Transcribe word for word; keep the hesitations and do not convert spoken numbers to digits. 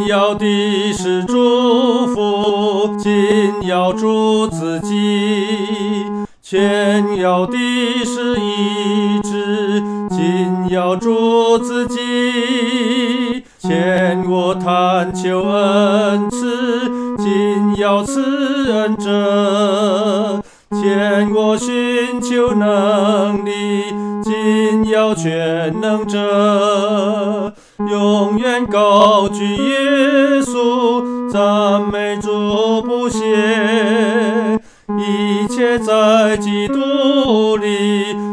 要的是祝福，紧要主自己；全要的是医治，紧要主自己；前我探求恩赐，紧要赐恩者；前我寻求能力，紧要全能者。永远高举耶稣，赞美主不歇，一切在基督里